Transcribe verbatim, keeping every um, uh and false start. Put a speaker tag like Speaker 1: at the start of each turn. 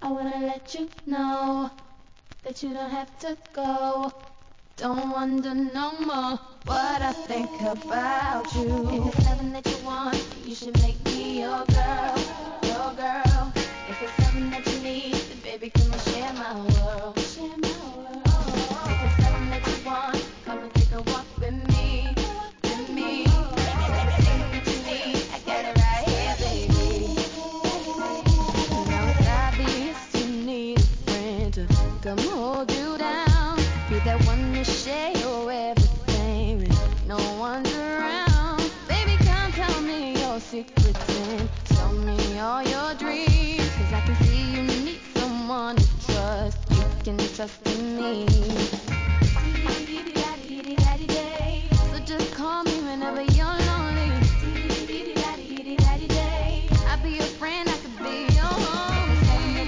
Speaker 1: I wanna let you know that you don't have to go. Don't wonder no more what I think about you. If it's something that you want, you should make me your girl.